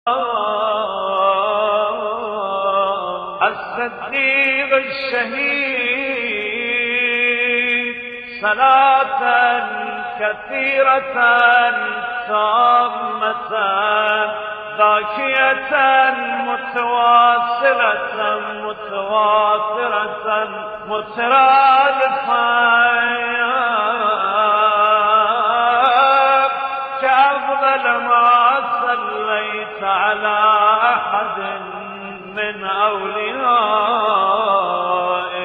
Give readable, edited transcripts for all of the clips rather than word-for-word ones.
الصديق الشهيد صلاة كثيرة تامة ذاكية متواصلة متواترة مترادفة كأفضل ما صليت على أحد من أوليائه.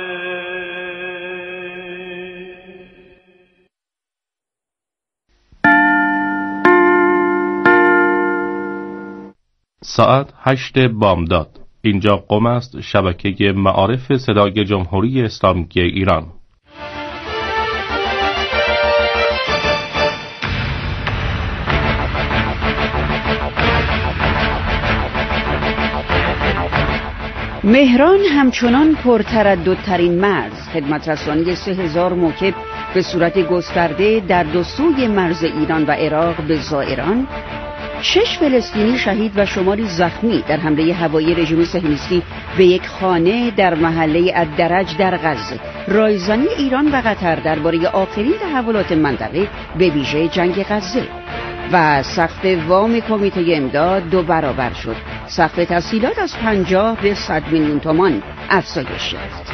ساعت 8 بامداد. اینجا قم است، شبکه معارف صدای جمهوری اسلامی ایران. مهران همچنان پرترددترین مرز، خدمت رسانی 3000 موکب به صورت گسترده در دو سوی مرز ایران و عراق به زائران، 6 فلسطینی شهید و شماری زخمی در حمله هوایی رژیم صهیونیستی به یک خانه در محله الدرج در غزه، رایزنی ایران و قطر درباره آخرین تحولات منطقه به ویژه جنگ غزه و سقف وام کمیته امداد 2 برابر شد. سقف تسهیلات از 50 به 100 میلیون تومان افزایش یافت.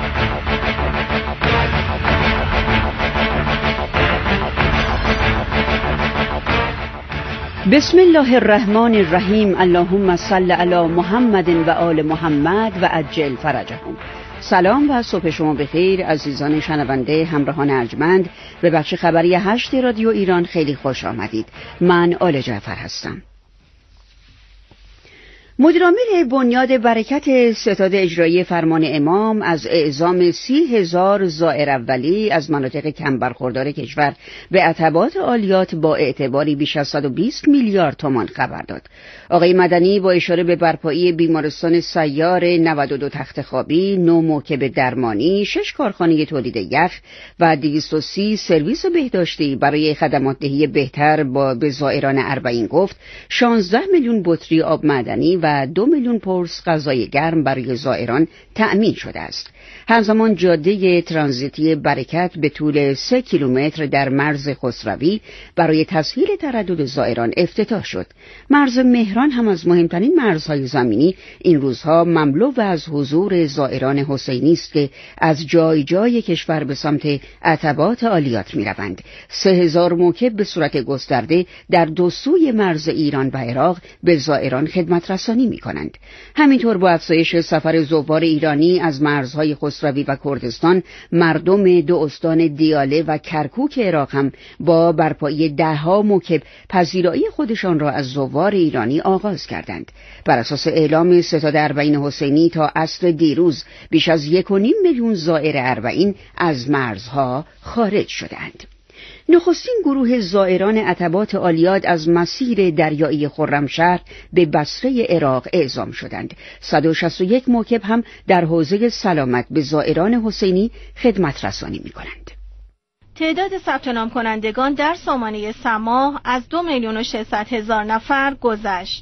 بسم الله الرحمن الرحیم. اللهم صل علی محمد و آل محمد و عجل فرجهم. سلام و صبح شما بخیر عزیزان شنونده همراهان ارجمند. به بخش خبری 8 رادیو ایران خیلی خوش آمدید. من آل جعفر هستم. مدیرعامل بنیاد برکت ستاد اجرایی فرمان امام از اعزام 30,000 زائر اولی از مناطق کم برخوردار کشور به عتبات عالیات با اعتباری بیش از 120 میلیارد تومان خبر داد. آقای مدنی با اشاره به برپایی بیمارستان سیار، 92 تخت خوابی، 9 موکب درمانی، 6 کارخانه تولید یخ و 230 سرویس بهداشتی برای خدمات دهی بهتر به زائران اربعین گفت 16 میلیون بطری آب معدنی و 2 میلیون پرس غذای گرم برای زائران تأمین شده است. همزمان جاده ترانزیتی برکت به طول 3 کیلومتر در مرز خسروی برای تسهیل تردد زائران افتتاح شد. مرز مهران هم از مهمترین مرزهای زمینی این روزها مملو و از حضور زائران حسینی است که از جای جای کشور به سمت عتبات عالیات می روند. 3000 موکب به صورت گسترده در دو سوی مرز ایران و عراق به زائران خدمت رسانی می کنند. همینطور با افزایش سفر زوار ایرانی از مرزهای خسروی و کردستان، مردم دو استان دیاله و کرکوک عراق هم با برپایی 10 موکب پذیرایی خودشان را از زوار ایرانی آغاز کردند. بر اساس اعلام ستاد اربعین حسینی تا عصر دیروز بیش از 1.5 میلیون زائر اربعین از مرزها خارج شدند. نخستین گروه زائران عتبات عالیات از مسیر دریایی خرمشهر به بصره عراق اعزام شدند. 161 موکب هم در حوزه سلامت به زائران حسینی خدمت رسانی می کنند. تعداد ثبت نام کنندگان در سامانه سماح از 2,600,000 نفر گذشت.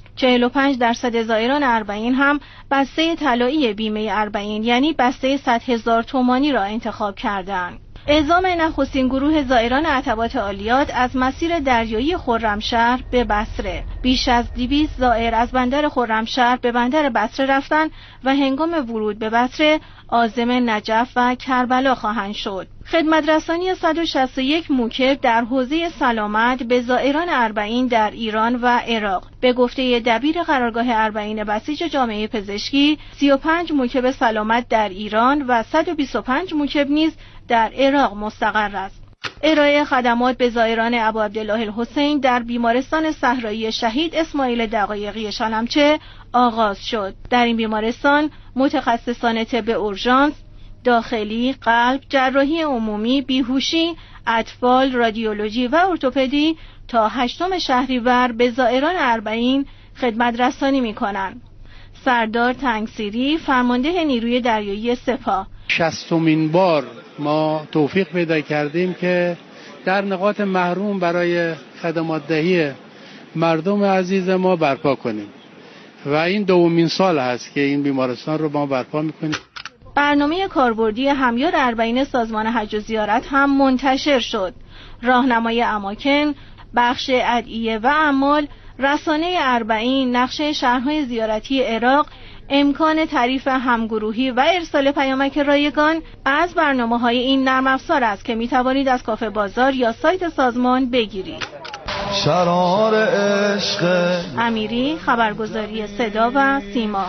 45% زائران اربعین هم بسته طلایی بیمه اربعین یعنی بسته 100,000 تومانی را انتخاب کردند. اعزام نخستین گروه زائران عتبات عالیات از مسیر دریایی خرمشهر به بصره. بیش از 200 زائر از بندر خرمشهر به بندر بصره رفتند و هنگام ورود به بصره عازم نجف و کربلا خواهند شد. خدمت رسانی 161 موکب در حوزه سلامت به زائران اربعین در ایران و عراق. به گفته دبیر قرارگاه اربعین بسیج جامعه پزشکی، 35 موکب سلامت در ایران و 125 موکب نیز در عراق مستقر است. ارائه خدمات به زائران ابو عبدالله الحسین در بیمارستان صحرایی شهید اسماعیل دقایقی شلمچه آغاز شد. در این بیمارستان متخصصان طب اورژانس، داخلی، قلب، جراحی عمومی، بیهوشی، اطفال، رادیولوژی و ارتوپدی تا 8 شهریور به زائران اربعین خدمت رسانی می‌کنند. سردار تنگسیری، فرمانده نیروی دریایی سپاه: 60مین بار ما توفیق پیدا کردیم که در نقاط محروم برای خدمات دهی مردم عزیز ما برپا کنیم و این دومین سال هست که این بیمارستان رو ما برپا میکنیم. برنامه کاربردی همیار اربعین سازمان حج و زیارت هم منتشر شد. راهنمای اماکن، بخش ادعیه و اعمال، رسانه اربعین، نقشه شهرهای زیارتی عراق، امکان تعریف همگروهی و ارسال پیامک رایگان از برنامه‌های این نرم افزار است که می‌توانید از کافه بازار یا سایت سازمان بگیرید. شرار عشق امیری، خبرگزاری صدا و سیما.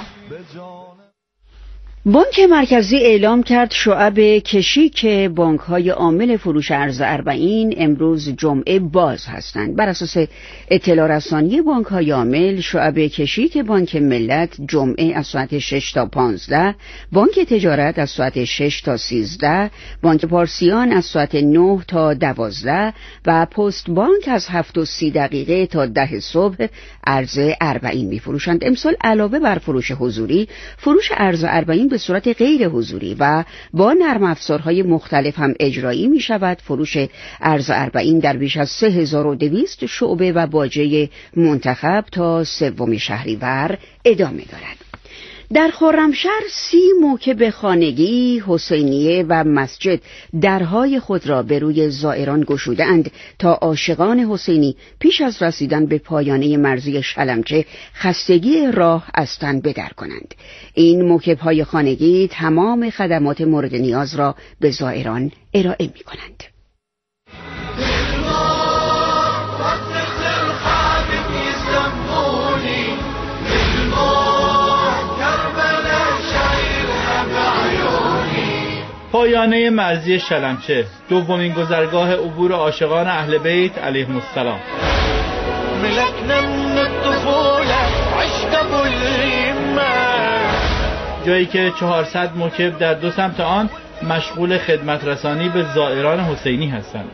بانک مرکزی اعلام کرد شعب کشیک بانک‌های عامل فروش ارز اربعین امروز جمعه باز هستند. بر اساس اطلاع رسانی بانک‌های عامل، شعب کشیک بانک ملت جمعه از ساعت 6 تا 15، بانک تجارت از ساعت 6 تا 13، بانک پارسیان از ساعت 9 تا 12 و پست بانک از 7:30 تا 10 صبح ارز اربعین می‌فروشند. امسال علاوه بر فروش حضوری، فروش ارز اربعین به صورت غیر حضوری و با نرم افزارهای مختلف هم اجرایی می شود. فروش ارز اربعین در بیش از 3200 شعبه و باجه منتخب تا 3 شهریور ادامه دارد. در خرمشهر 30 موکب خانگی، حسینیه و مسجد درهای خود را به روی زائران گشوده‌اند تا عاشقان حسینی پیش از رسیدن به پایانه مرزی شلمچه خستگی راه از تن بدر کنند. این موکب‌های خانگی تمام خدمات مورد نیاز را به زائران ارائه می‌کنند. پایانه مرزی شلمچه، دومین گذرگاه عبور عاشقان اهل بیت علیهم السلام. جایی که 400 موکب در 2 سمت آن مشغول خدمت رسانی به زائران حسینی هستند.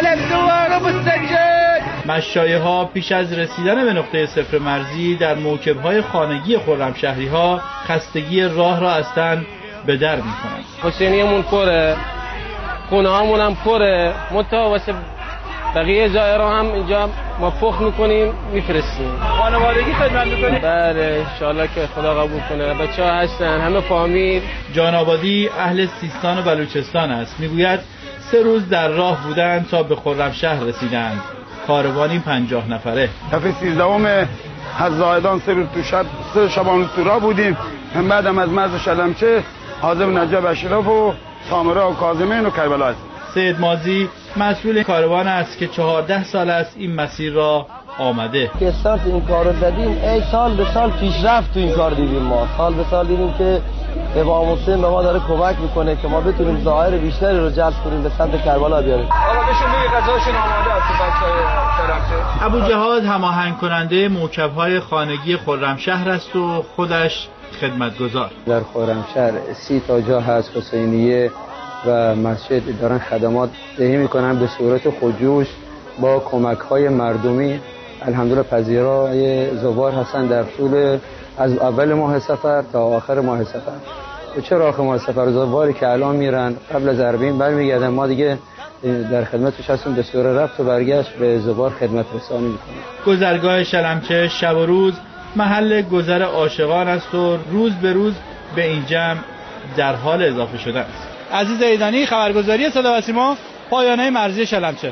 مشایخ ها پیش از رسیدن به نقطه صفر مرزی در موکب های خانگی خرمشهری ها خستگی راه را از تن به در میکنن. حسینیمون پره، خونه هامون هم پره، متا واسه بقیه زائران هم اینجا ما پخت میکنیم میفرستیم. خانوادگی خدمت میکنیم؟ بله انشالله که خدا قبول کنه. بچه ها هستن همه فامیل. جان آبادی اهل سیستان و بلوچستان است. میگوید 3 روز در راه بودند تا به خرمشهر رسیدند. کاروانی 50 نفره. دفعه 13 از زاهدان 3 روز تو شبانه تو راه بودیم. بعدم از مرز شلمچه حاضر نجب اشرف و سامره و کاظمین و کربلا است. سید مازی مسئول کاروان است که 14 سال است این مسیر را آمده. که استارت این کارو دادیم، ای سال به سال پیشرفت تو این کار دیدیم. ما سال به سال دیدیم که امام حسین به ما داره کمک میکنه که ما بتونیم ظاهر بیشتری رو جذب کنیم به سمت کربلا بیاریم. آقا بهشون میگه غذاشون آماده است بچه‌های شلمچه. ابو جهاد هماهنگ کننده موکب‌های خانگی خرمشهر است و خودش خدمتگزار. در خرمشهر 30 تا جا هست حسینیه و مسجد دارن خدمات دهی میکنن به صورت خودجوش با کمک‌های مردمی. الحمدلله پذیرای زوار هستن در طول از اول ماه سفر تا آخر ماه سفر. و چرا آخر ماه سفر زواری که الان میرن قبل از اربعین برمیگردن، ما دیگه در خدمتش هستیم به صورت رفت و برگشت به زوار خدمت رسانی میکنیم. گذرگاه شلمچه شب و روز محل گذر عاشقان است و روز به روز به این جمع در حال اضافه شده است. عزیز ایدانی، خبرگزاری صدا و سیما، پایانه مرزی شلمچه.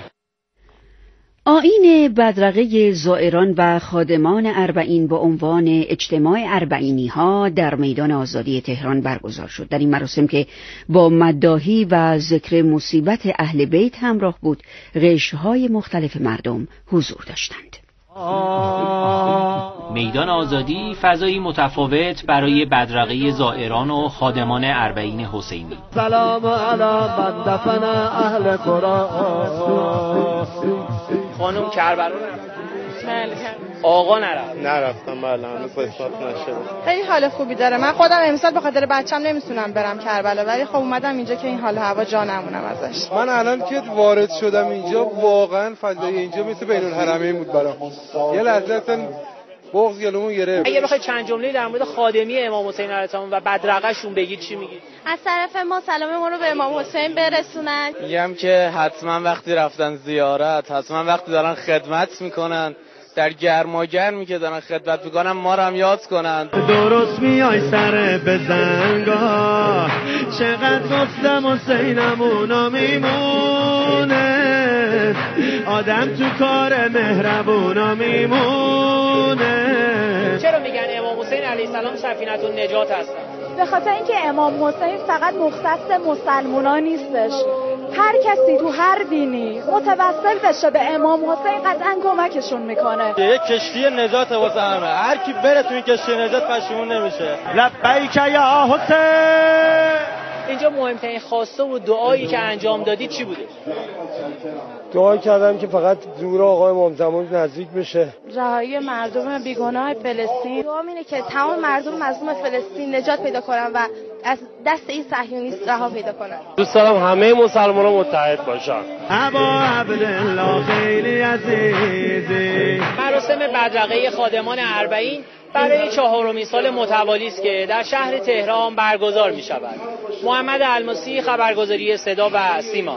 آیین بدرقه زائران و خادمان اربعین با عنوان اجتماع اربعینی ها در میدان آزادی تهران برگزار شد. در این مراسم که با مداحی و ذکر مصیبت اهل بیت همراه بود، قشرهای مختلف مردم حضور داشتند. میدان آزادی فضایی متفاوت برای بدرقه زائران و خادمان اربعین حسینی. سلام علی من دفن اهل قرآن. خانم کربلا آقا نرفتم بله هنوز اثبات نشده. خیلی حال خوبی داره. من خودم امسال به خاطر بچه‌م نمیتونم برم کربلا، ولی خب اومدم اینجا که این حال هوا جا نمونم ازش. من الان که وارد شدم اینجا واقعا فضای اینجا مثل بین الحرمین بود برام. یه لحظه اصلا بغض گلومو گرفت. اگه بخواید چند جمله در مورد خادمی امام حسین علیه السلام و بدرقه شون بگید چی میگید؟ از طرف ما سلام ما رو به امام حسین برسونن. میگم که حتما وقتی رفتن زیارت، حتما وقتی دارن خدمت میکنن در گرماگرمی که دارن خدمت میکنن ما رو هم یاد کنن. درست میای سر بزنگاه، چقدر گفتم حسینمونا میمونه، آدم تو کار مهربونا میمونه. چرا میگن امام حسین علیه السلام سفینه النجات هستن؟ به خاطر اینکه امام حسین فقط مختص مسلمانان نیستش، هر کسی تو هر دینی متوسل بشه به امام حسین قطعا کمکشون میکنه. یک کشتی نجات واسه همه، هر کی بره تو این کشتی نجات پشیمون نمیشه. لبیک یا حسین. اینجا مهمترین خواسته و دعایی که انجام دادید چی بوده؟ دعا کردم که فقط زور آقای امام زمان نزدیک بشه. رهایی مردم بیگناه فلسطین. دعام اینه که تمام مردم مظلوم فلسطین نجات پیدا کنن و از دست این صهیونیست رها پیدا کنن. دوست دارم همه مسلمان‌ها متحد باشن. ابا عبدالله خیلی عزیزی. مراسم بدرقه خادمان اربعین برای 4مین سال متوالی است که در شهر تهران برگزار می شود. محمد الماسی، خبرگزاری صدا و سیما.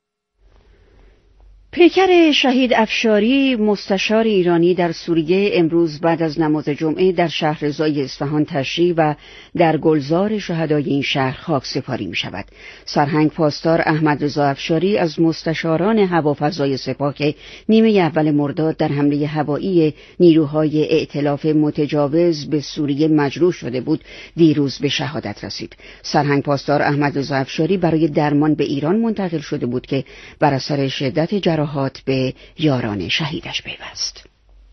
پیکر شهید افشاری مستشار ایرانی در سوریه امروز بعد از نماز جمعه در شهرضای اصفهان تشریح و در گلزار شهدای این شهر خاکسپاری می شود. سرهنگ پاسدار احمد رضا افشاری از مستشاران هوافضای سپاه که نیمه اول مرداد در حمله هوایی نیروهای ائتلاف متجاوز به سوریه مجروح شده بود دیروز به شهادت رسید. سرهنگ پاسدار احمد رضا افشاری برای درمان به ایران منتقل شده بود که بر اثر شدت جراحات به یاران شهیدش پیوست.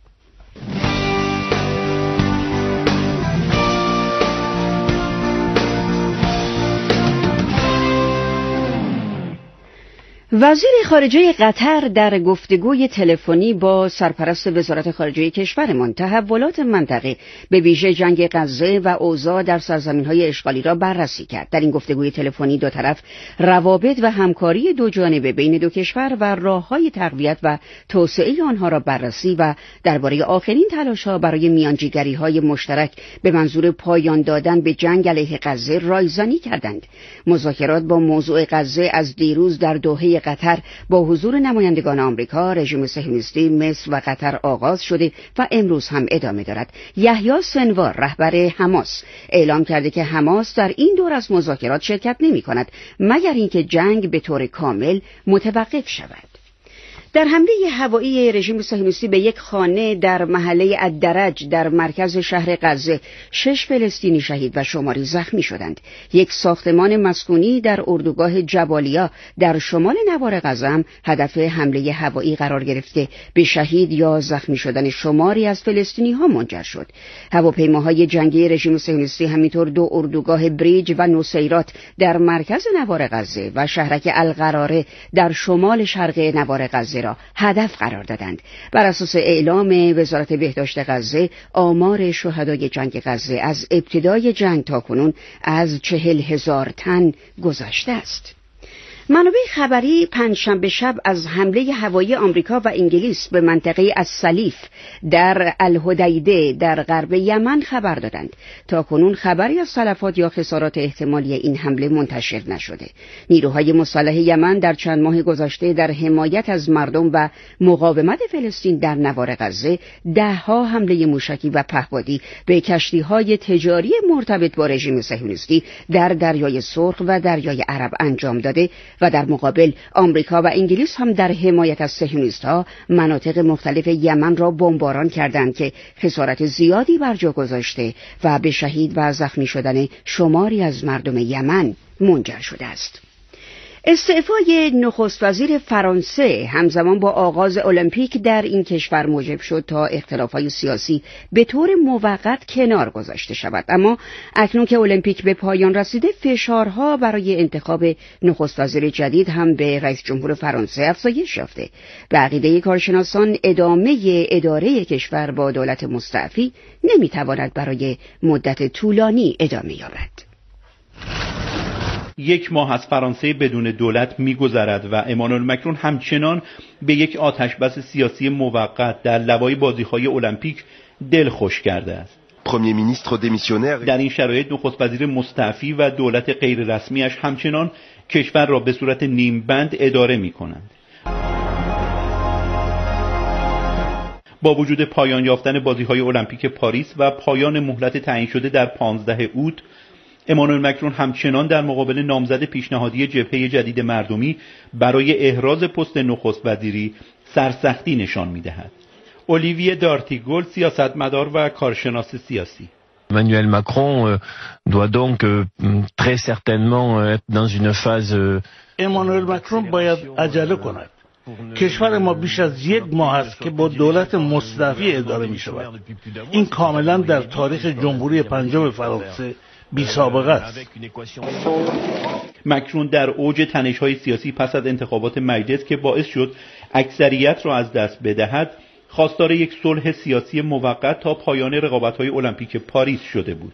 وزیر خارجه قطر در گفتگوی تلفنی با سرپرست وزارت خارجه کشورمان تحولات منطقه به ویژه جنگ غزه و اوضاع در سرزمین‌های اشغالی را بررسی کرد. در این گفتگوی تلفنی دو طرف روابط و همکاری دو جانبه بین دو کشور و راه‌های تقویت و توسعه آنها را بررسی و درباره آخرین تلاش‌ها برای میانجیگری‌های مشترک به منظور پایان دادن به جنگ علیه غزه رایزنی کردند. مذاکرات با موضوع غزه از دیروز در دوحه قطر با حضور نمایندگان آمریکا، رژیم صهیونیستی مصر و قطر آغاز شده و امروز هم ادامه دارد. یحیی سنوار رهبر حماس اعلام کرده که حماس در این دور از مذاکرات شرکت نمی کند مگر اینکه جنگ به طور کامل متوقف شود. در حمله هوایی رژیم صهیونیستی به یک خانه در محله الدرج در مرکز شهر غزه 6 فلسطینی شهید و شماری زخمی شدند. یک ساختمان مسکونی در اردوگاه جبالیا در شمال نوار غزه هم هدف حمله هوایی قرار گرفت که به شهید یا زخمی شدن شماری از فلسطینی ها منجر شد. هواپیماهای جنگی رژیم صهیونیستی همینطور دو اردوگاه بریج و نصیرات در مرکز نوار غزه و شهرک القراره در شمال شرق نوار غزه را هدف قرار دادند. بر اساس اعلام وزارت بهداشت غزه آمار شهدای جنگ غزه از ابتدای جنگ تا کنون از 40,000 تن گذشته است. منابع خبری پنجشنبه شب از حمله هوایی آمریکا و انگلیس به منطقه السلیف در الحدیده در غرب یمن خبر دادند. تا کنون خبری از تلفات یا خسارات احتمالی این حمله منتشر نشده. نیروهای مسلح یمن در چند ماه گذشته در حمایت از مردم و مقاومت فلسطین در نوار غزه 10 حمله موشکی و پهپادی به کشتی‌های تجاری مرتبط با رژیم صهیونیستی در دریای سرخ و دریای عرب انجام داده و در مقابل آمریکا و انگلیس هم در حمایت از صهیونیست‌ها مناطق مختلف یمن را بمباران کردند که خسارت زیادی بر جا گذاشته و به شهید و زخمی شدن شماری از مردم یمن منجر شده است. استعفای نخست وزیر فرانسه همزمان با آغاز المپیک در این کشور موجب شد تا اختلافات سیاسی به طور موقت کنار گذاشته شود. اما اکنون که المپیک به پایان رسیده فشارها برای انتخاب نخست وزیر جدید هم به رئیس جمهور فرانسه افزایش یافته. به عقیده کارشناسان ادامه اداره کشور با دولت مستعفی نمیتواند برای مدت طولانی ادامه یابد. 1 ماه از فرانسه بدون دولت می‌گذرد و امانوئل مکرون همچنان به یک آتشبس سیاسی موقت در لوای بازی‌های المپیک دلخوش کرده است. در این شرایط نخست وزیر مستعفی و دولت غیر رسمیش همچنان کشور را به صورت نیمبند اداره می‌کنند. با وجود پایان یافتن بازی‌های المپیک پاریس و پایان مهلت تعیین شده در 15 اوت، امانوئل مکرون همچنان در مقابل نامزد پیشنهادی جبهه جدید مردمی برای احراز پست نخست وزیری سرسختی نشان می‌دهد. اولیویه دارتیگول، سیاستمدار و کارشناس سیاسی: Emmanuel Macron doit donc très certainement être dans une phase. امانوئل مکرون باید عجله کند. کشور ما بیش از 1 ماه است که با دولت مستعفی اداره می شود. این کاملا در تاریخ جمهوری پنجم فرانسه بی سابقه است. مکرون در اوج تنش‌های سیاسی پس از انتخابات مجلس که باعث شد اکثریت را از دست بدهد، خواستار یک صلح سیاسی موقت تا پایان رقابت‌های المپیک پاریس شده بود.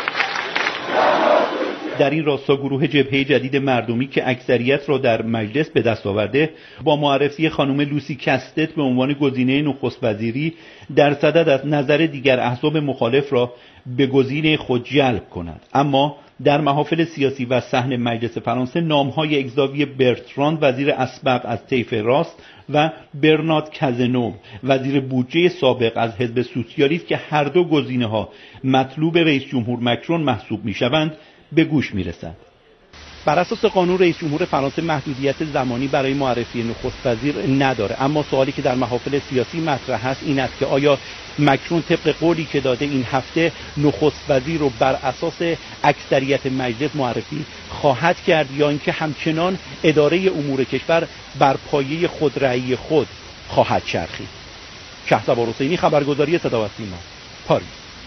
در این راستا گروه جبهه جدید مردمی که اکثریت را در مجلس به دست آورده، با معرفی خانم لوسی کستت به عنوان گزینه نخست وزیری در صدد از نظر دیگر احزاب مخالف را به گزینه خود جلب کند. اما در محافل سیاسی و صحن مجلس فرانسه نام‌های اگزاویه برتراند، وزیر اسبق از طیف راست، و برنارد کازنو، وزیر بودجه سابق از حزب سوسیالیست که هر دو گزینه‌ها مطلوب رئیس جمهور مکرون محسوب می‌شوند، به گوش می‌رسد. بر اساس قانون رئیس جمهور فرانسه محدودیت زمانی برای معرفی نخست وزیر نداره، اما سوالی که در محافل سیاسی مطرح است این است که آیا مکرون طبق قولی که داده این هفته نخست وزیر رو بر اساس اکثریت مجلس معرفی خواهد کرد یا اینکه همچنان اداره امور کشور بر پایه خودرأیی خود خواهد چرخید. شهرزاد حسینی، خبرگزاری صدا و سیما، پاریس.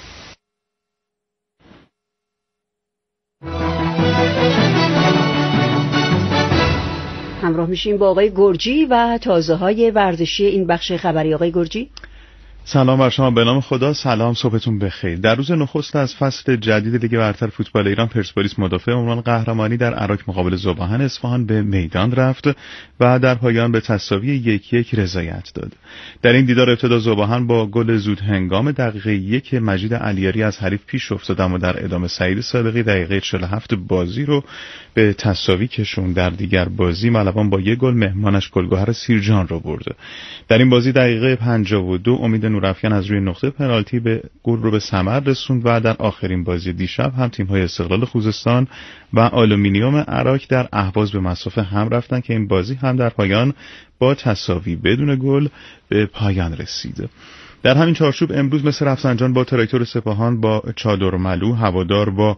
همراه میشیم با آقای گرجی و تازه‌های ورزشی این بخش خبری. آقای گرجی، سلام بر شما. به نام خدا. سلام، صبحتون بخیر. در روز نخست از فصل جدید لیگ برتر فوتبال ایران، پرسپولیس مدافع عنوان قهرمانی در عراق مقابل ذوباهن اصفهان به میدان رفت و در پایان به تساوی 1-1 رضایت داد. در این دیدار ابتدا ذوباهن با گل زود هنگام دقیقه 1 مجید علیاری از حریف پیش افتاد، اما در ادامه سعید صادقی دقیقه 47 بازی رو به تساوی کشوند. در دیگر بازی ملوان با 1 گل مهمانش گلگهر سیرجان رو برد. در این بازی دقیقه 52 امید نورافکن از روی نقطه پنالتی به گل رو به ثمر رسوند و در آخرین بازی دیشب هم تیم‌های استقلال خوزستان و آلومینیوم عراق در اهواز به مصافه هم رفتن که این بازی هم در پایان با تساوی بدون گل به پایان رسید. در همین چارچوب امروز مثل رفسنجان با تراکتور سپاهان با چادرملو، هوادار با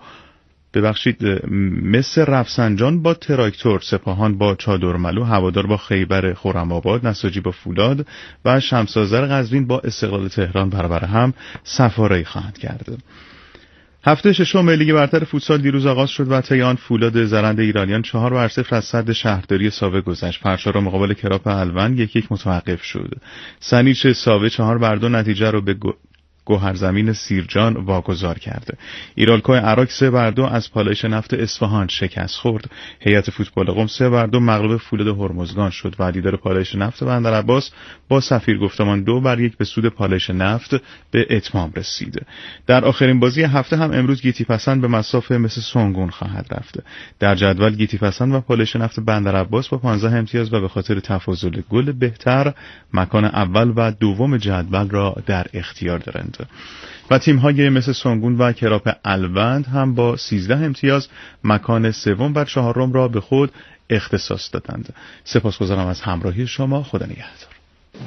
مثل رفسنجان با تراکتور، سپاهان با چادرملو، هوادار با خیبر خرم‌آباد، نساجی با فولاد و شمس‌آذر قزوین با استقلال تهران برابر هم صف‌آرایی خواهند کرد. هفته ششم لیگ برتر فوتسال دیروز آغاز شد و طی آن فولاد زرند ایرانیان 4-0 از سد شهرداری ساوه گذشت. پرشارا مقابل کراپ الوند 1-1 متوقف شد. سنیچ ساوه 4-2 نتیجه رو به گوهرزمین سیرجان واگذار کرده. ایرالکو عراق 3-2 از پالایش نفت اصفهان شکست خورد. هیئت فوتبال قم 3-2 مغلوب فولاد هرمزگان شد و دیدار پالایش نفت بندرعباس با صفیر گفتمان 2-1 به سود پالایش نفت به اتمام رسید. در آخرین بازی هفته هم امروز گیتی پسند به مصافه مثل سونگون خواهد رفت. در جدول گیتی پسند و پالایش نفت بندرعباس با 15 امتیاز و به خاطر تفاضل گل بهتر مکان اول و دوم جدول را در اختیار دارند. و تیم‌های مثل سونگون و کراپ الوند هم با 13 امتیاز مکان سوم و چهارم را به خود اختصاص دادند. سپاسگزارم از همراهی شما. خدا نگهدار.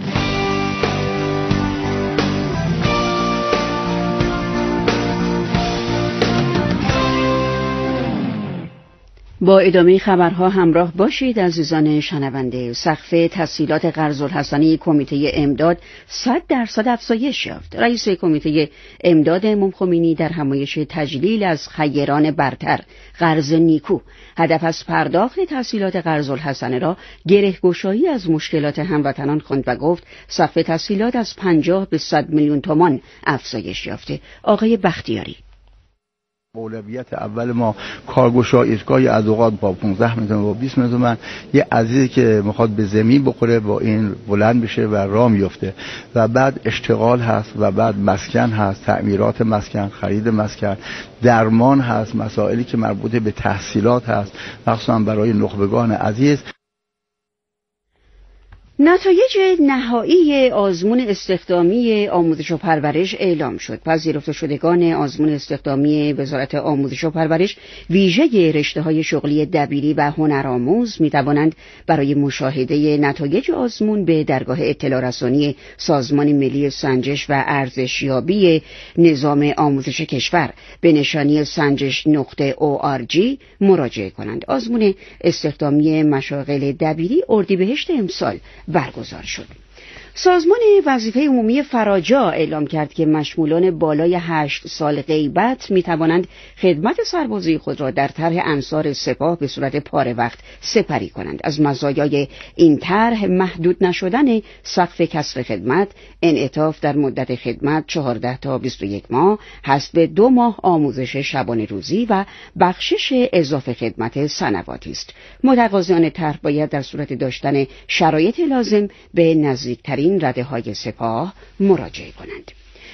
با ادامه خبرها همراه باشید عزیزان شنونده. سقف تسهیلات قرض‌الحسنه کمیته امداد 100% افزایش یافت. رئیس کمیته امداد امام خمینی در همایش تجلیل از خیران برتر قرض نیکو هدف از پرداخت تسهیلات قرض‌الحسنه را گره‌گشایی از مشکلات هموطنان خواند و گفت سقف تسهیلات از 50 به 100 میلیون تومان افزایش یافته. آقای بختیاری: اولویت اول ما کارگشا ایستگاه از اوقات با 15 میلیون تومان با 20 میلیون تومان، یه عزیزی که میخواد به زمین بخوره با این بلند بشه و راه میفته، و بعد اشتغال هست و بعد مسکن هست، تعمیرات مسکن، خرید مسکن، درمان هست، مسائلی که مربوط به تحصیلات هست مخصوصا برای نخبگان عزیز. نتایج نهایی آزمون استخدامی آموزش و پرورش اعلام شد. پذیرفته شدگان آزمون استخدامی وزارت آموزش و پرورش ویژه رشته‌های شغلی دبیری و هنرآموز می‌توانند برای مشاهده نتایج آزمون به درگاه اطلاع رسانی سازمان ملی سنجش و ارزشیابی نظام آموزش کشور به نشانی سنجش.org مراجعه کنند. آزمون استخدامی مشاغل دبیری اردیبهشت امسال برگزار شد. سازمان وظیفه عمومی فراجا اعلام کرد که مشمولان بالای 8 سال غیبت می توانند خدمت سربازی خود را در طرح انصار سپاه به صورت پاره وقت سپری کنند. از مزایای این طرح محدود نشدن سقف کسر خدمت، انعطاف در مدت خدمت 14 تا 21 ماه، حذف 2 ماه آموزش شبانه روزی و بخشش اضافه خدمت سنواتی است. متقاضیان طرح باید در صورت داشتن شرایط لازم به نزدیکترین رده‌های سپاه مراجعه کنند.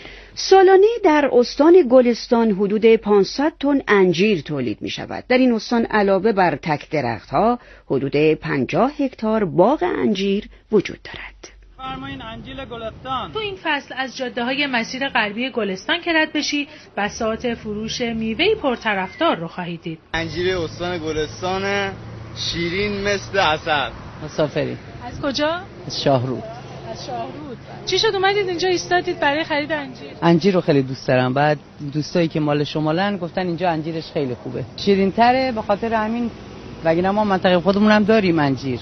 سالانه در استان گلستان حدود 500 تن انجیر تولید می شود. در این استان علاوه بر تک درختها حدود 50 هکتار باغ انجیر وجود دارد. فرمایین انجیر گلستان. تو این فصل از جاده‌های مسیر غربی گلستان که رد بشی بساط فروش میوه‌ای پرطرفدار رو خواهید دید. انجیر استان گلستان شیرین مثل عسل. مسافری. از کجا؟ از شاهرود. از شاهرود. چی شد اومدید اینجا ایستادید برای خرید انجیر؟ انجیر رو خیلی دوست دارم. بعد دوستایی که مال شمالن گفتن اینجا انجیرش خیلی خوبه. شیرین‌تره، به خاطر همین وگرنه ما منطقه خودمون هم داریم انجیر.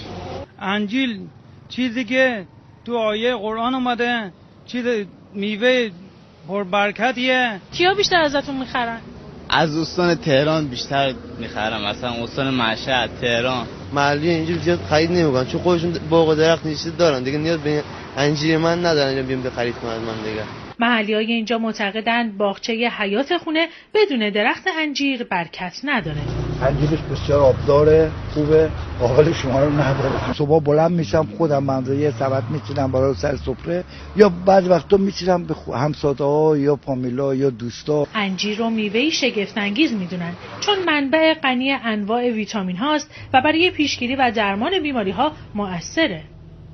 انجیر چیزی که تو آیه قرآن اومده، چیز میوه پربرکتیه. کیا بیشتر ازتون میخرن؟ از استان تهران بیشتر میخرم، مثلا استان مشهد، تهران. محلی اینجور زیاد خرید نمیکنن چون خودشون باغ و درخت نیسته دارن دیگه، نیاز به انجیر من ندارن اینجا بیام بخرید کنن من دیگه. محلی‌های اینجا معتقدند باغچه حیات خونه بدون درخت انجیر برکت نداره. انجیرش بسیار آبداره، خوبه، عاقل شما رو نداره. صبح بلند میشم خودم منزه سبد میچینم برای سر سفره، یا بعضی وقتا میچینم به همسایه‌ها یا فامیلا یا دوستا. انجیر رو میوه‌ای شگفت‌انگیز میدونن چون منبع غنی انواع ویتامین هاست و برای پیشگیری و درمان بیماری‌ها مؤثره.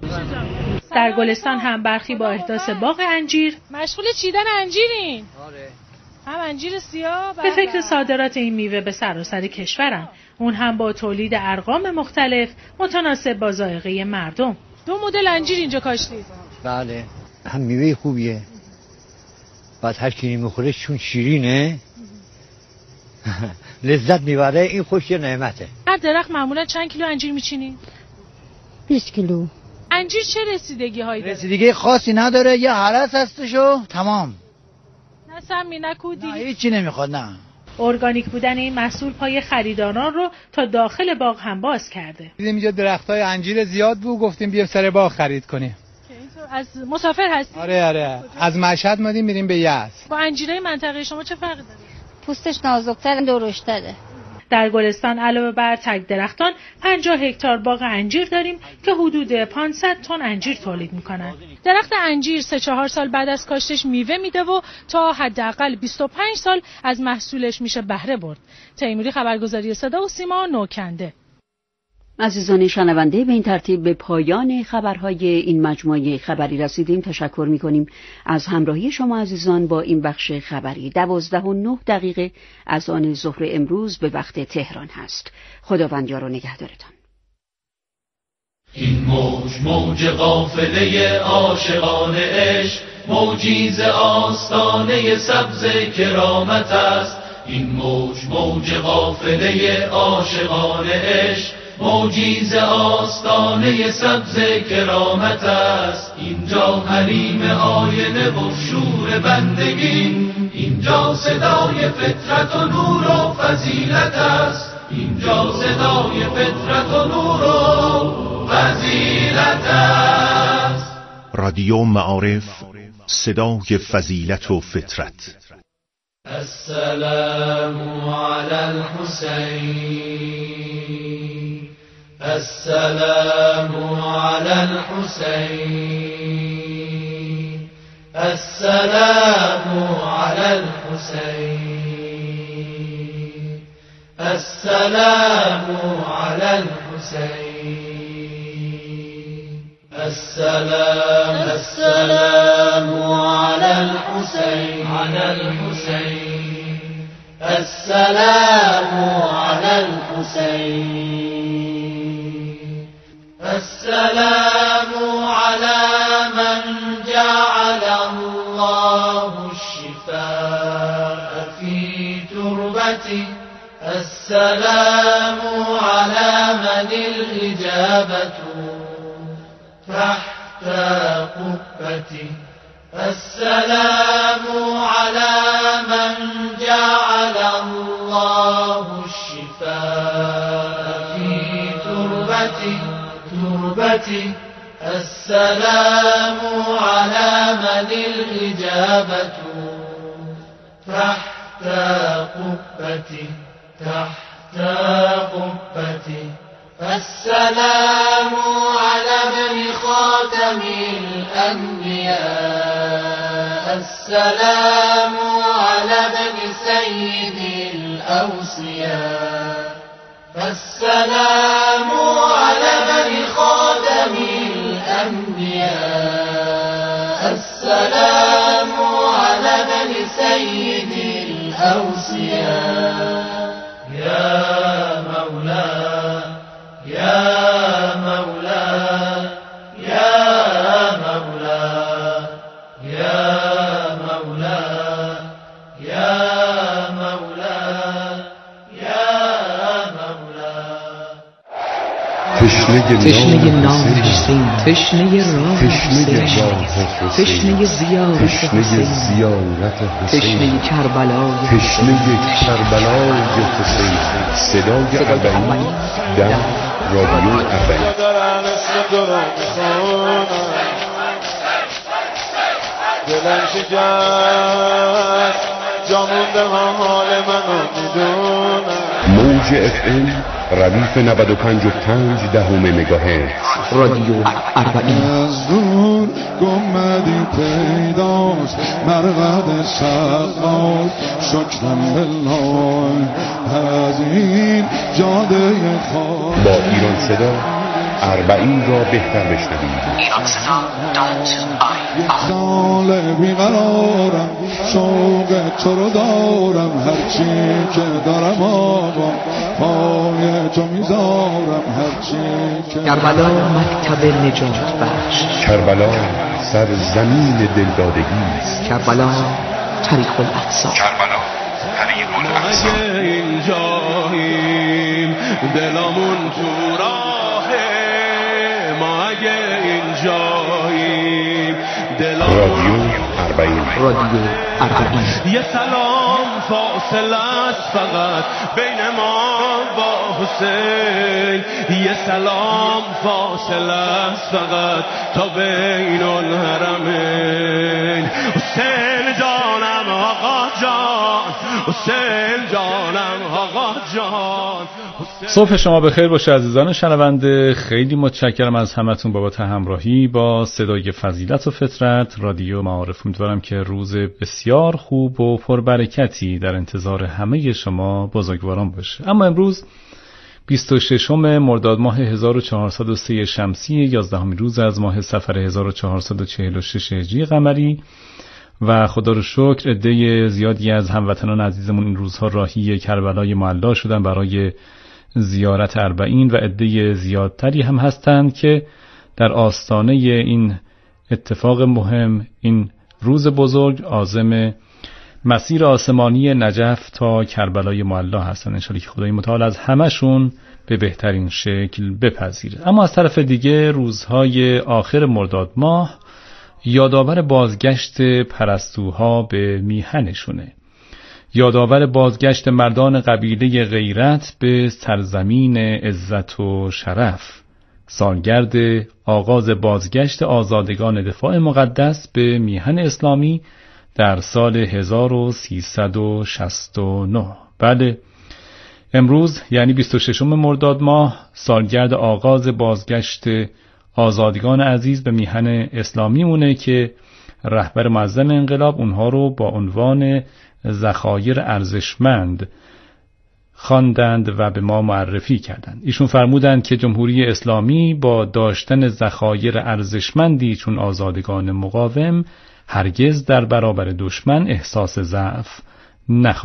در گلستان هم برخی با احداث باغ انجیر مشغول چیدن انجیرین. آره. هم انجیر سیاه به فکر صادرات این میوه به سراسر کشورن، اون هم با تولید ارقام مختلف متناسب با ذائقه مردم. 2 مدل انجیر اینجا کاشتید. بله، هم میوه خوبیه، بعد هر کی میخوره چون شیرینه لذت میبره، این خوش نعمته. هر درخت معمولا چند کیلو انجیر میچینی؟ 20 کیلو. انجیر چه رسیدگی هایی داره؟ رسیدگی خاصی نداره، یه هرس هستشو تمام. نه سمی نه کودی؟ نه هیچی نمیخواد. نه. ارگانیک بودن این محصول پای خریداران رو تا داخل باغ هم باز کرده. دیدیم اینجا درختای انجیر زیاد بود، گفتیم بیایم سر باغ خرید کنیم. از مسافر هستی؟ آره. از مشهد اومدیم میریم به یزد. با انجیرای منطقه شما چه فرقی داره؟ پوستش نازک‌تر، درشت‌تره. در گلستان علاوه بر تک درختان 50 هکتار باغ انجیر داریم که حدود 500 تن انجیر تولید میکنن. درخت انجیر 3-4 سال بعد از کاشتش میوه میده و تا حداقل 25 سال از محصولش میشه بهره برد. تیموری، خبرگزاری صدا و سیما، نوکنده. عزیزان شنونده، به این ترتیب به پایان خبرهای این مجموعه خبری رسیدیم. تشکر می‌کنیم از همراهی شما عزیزان با این بخش خبری. 12:09 از آن ظهر امروز به وقت تهران هست. خداوند یار و نگهدارتان. این موج قافله عاشقان عشق، موجی ز آستانه سبز کرامت است. این موج قافله عاشقان عشق، موجی ز آستانه سبز کرامت است. اینجا حریم آینه و شور بندگی، اینجا صدای فطرت و نور و فضیلت است. اینجا صدای فطرت و نور و فضیلت است. رادیو معارف، صدای فضیلت و فطرت. السلام علی الحسین، السلام علی الحسین، السلام علی الحسین، السلام علی الحسین، السلام السلام على الحسين على الحسين السلام على الحسين السلام على من جعل الله الشفاء في تربته السلام على من الإجابة تحت قبته السلام على من جعل الله الشفاء في تربته السلام على من الإجابة تحت قبته السلام على ابن خاتم الأنبياء السلام على ابن سيد الأوصياء السلام على ابن خاتم الأنبياء السلام على ابن سيد الأوصياء يا مولاي يا مولاي يا مولاي يا مولاي يا مولاي يا مولاي تشنه نام حسین تشنه راه حسین تشنه زیارت حسین تشنه کربلای حسین صدای اربعین در رادیو اربعین دلم شکست جامونده ها حال منو میدونم موج FM ردیف 95.5 مگاهرتز رادیو اربعین از دور گمدی پیداست مرقد سقاط شکرم بالله از این جاده خواه با ایران صدا اربعین را بهتر بشنوید. ایران صدا یک سال بیقرارم شوق تو رو دارم هرچی که دارم آقا پای تو میذارم هرچی که کربلا مکتب نجات بخش کربلا سرزمین دلدادگی است کربلا طریق الاقصی کربلا طریق الاقصی اگه اینجاییم دلمون تو راهه ما اگه اینجاییم رادیو اربعین یه سلام فاصله است فقط بین ما با حسین یه سلام فاصله است فقط تا بین الحرمین حسین جانم آقا جان حسین جانم آقا جان. صبح شما بخیر باشه عزیزان شنونده. خیلی متشکرم از همتون بابت همراهی با صدای فضیلت و فطرت رادیو معارف. امیدوارم که روز بسیار خوب و پربرکتی در انتظار همه شما بزرگواران باشه. اما امروز 26 مرداد ماه 1403 شمسی 11 روز از ماه صفر 1446 هجری قمری و خدا رو شکر عده زیادی از هموطنان عزیزمون این روزها راهی کربلای معلا شدن برای زیارت اربعین و عده زیادتری هم هستند که در آستانه این اتفاق مهم، این روز بزرگ، عازم مسیر آسمانی نجف تا کربلای معلا هستند. انشالله که خدای متعال از همشون به بهترین شکل بپذیره. اما از طرف دیگه روزهای آخر مرداد ماه یادآور بازگشت پرستوها به میهنشونه، یادآور بازگشت مردان قبیله غیرت به سرزمین عزت و شرف، سالگرد آغاز بازگشت آزادگان دفاع مقدس به میهن اسلامی در سال 1369. بله، امروز یعنی 26 مرداد ماه سالگرد آغاز بازگشت آزادگان عزیز به میهن اسلامی مونه که رهبر معظم انقلاب اونها رو با عنوان ذخایر ارزشمند خواندند و به ما معرفی کردند. ایشون فرمودند که جمهوری اسلامی با داشتن ذخایر ارزشمندی چون آزادگان مقاوم هرگز در برابر دشمن احساس ضعف نخواهد